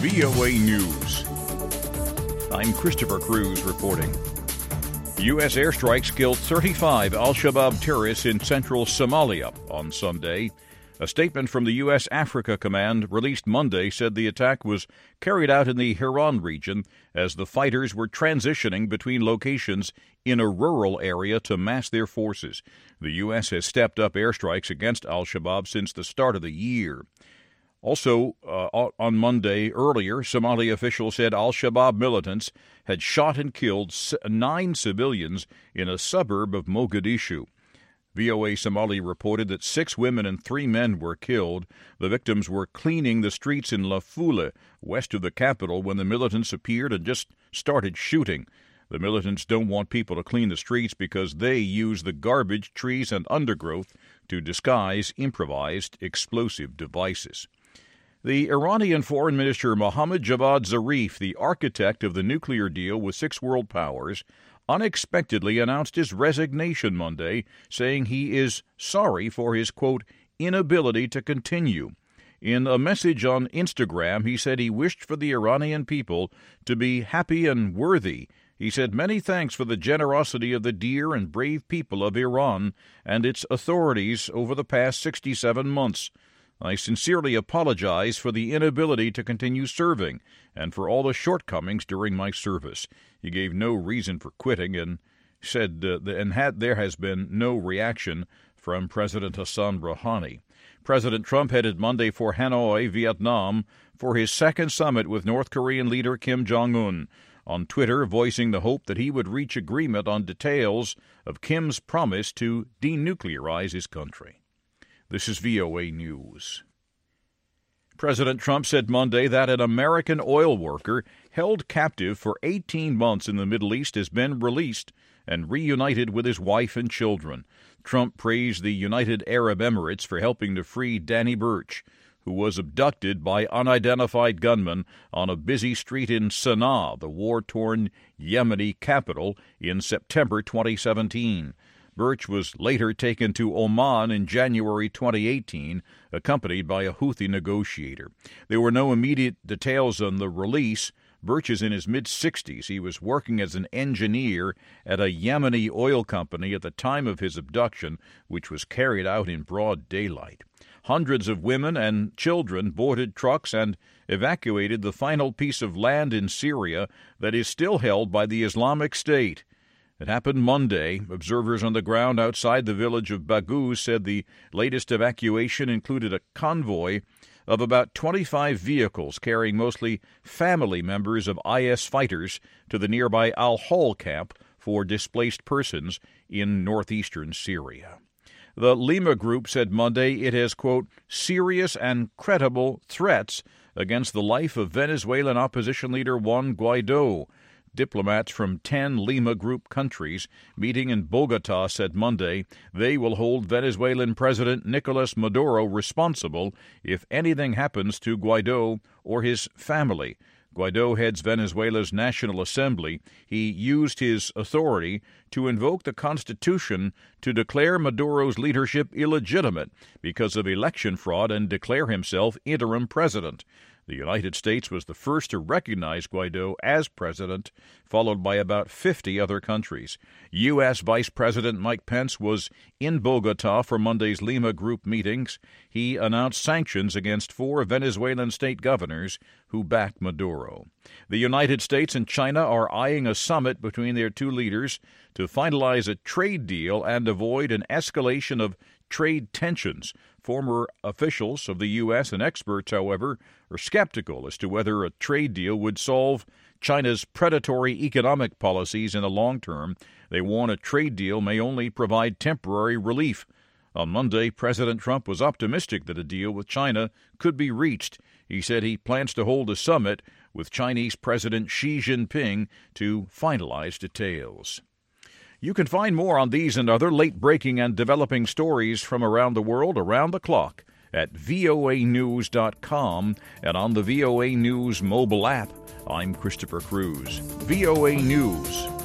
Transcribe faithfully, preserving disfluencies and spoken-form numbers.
V O A News. I'm Christopher Cruz reporting. U S airstrikes killed thirty-five al-Shabaab terrorists in central Somalia on Sunday. A statement from the U S Africa Command released Monday said the attack was carried out in the Hiran region as the fighters were transitioning between locations in a rural area to mass their forces. The U S has stepped up airstrikes against al-Shabaab since the start of the year. Also, uh, on Monday earlier, Somali officials said al-Shabaab militants had shot and killed nine civilians in a suburb of Mogadishu. V O A Somali reported that six women and three men were killed. The victims were cleaning the streets in Lafula, west of the capital, when the militants appeared and just started shooting. The militants don't want people to clean the streets because they use the garbage, trees, and undergrowth to disguise improvised explosive devices. The Iranian Foreign Minister Mohammad Javad Zarif, the architect of the nuclear deal with six world powers, unexpectedly announced his resignation Monday, saying he is sorry for his, quote, inability to continue. In a message on Instagram, he said he wished for the Iranian people to be happy and worthy. He said, many thanks for the generosity of the dear and brave people of Iran and its authorities over the past sixty-seven months. I sincerely apologize for the inability to continue serving and for all the shortcomings during my service. He gave no reason for quitting and said uh, the, and had there has been no reaction from President Hassan Rouhani. President Trump headed Monday for Hanoi, Vietnam, for his second summit with North Korean leader Kim Jong-un. On Twitter, voicing the hope that he would reach agreement on details of Kim's promise to denuclearize his country. This is V O A News. President Trump said Monday that an American oil worker held captive for eighteen months in the Middle East has been released and reunited with his wife and children. Trump praised the United Arab Emirates for helping to free Danny Burch, who was abducted by unidentified gunmen on a busy street in Sana'a, the war-torn Yemeni capital, in September twenty seventeen. Burch was later taken to Oman in January twenty eighteen, accompanied by a Houthi negotiator. There were no immediate details on the release. Burch is in his mid-sixties. He was working as an engineer at a Yemeni oil company at the time of his abduction, which was carried out in broad daylight. Hundreds of women and children boarded trucks and evacuated the final piece of land in Syria that is still held by the Islamic State. It happened Monday. Observers on the ground outside the village of Baghouz said the latest evacuation included a convoy of about twenty-five vehicles carrying mostly family members of I S fighters to the nearby Al-Hol camp for displaced persons in northeastern Syria. The Lima Group said Monday it has, quote, serious and credible threats against the life of Venezuelan opposition leader Juan Guaido. Diplomats from ten Lima Group countries meeting in Bogota said Monday they will hold Venezuelan President Nicolas Maduro responsible if anything happens to Guaido or his family. Guaido heads Venezuela's National Assembly. He used his authority to invoke the Constitution to declare Maduro's leadership illegitimate because of election fraud and declare himself interim president. The United States was the first to recognize Guaido as president, followed by about fifty other countries. U S. Vice President Mike Pence was in Bogota for Monday's Lima Group meetings. He announced sanctions against four Venezuelan state governors who back Maduro. The United States and China are eyeing a summit between their two leaders to finalize a trade deal and avoid an escalation of trade tensions. Former officials of the U S and experts, however, are skeptical as to whether a trade deal would solve China's predatory economic policies in the long term. They warn a trade deal may only provide temporary relief. On Monday, President Trump was optimistic that a deal with China could be reached. He said he plans to hold a summit with Chinese President Xi Jinping to finalize details. You can find more on these and other late-breaking and developing stories from around the world around the clock at V O A news dot com and on the V O A News mobile app. I'm Christopher Cruz. V O A News.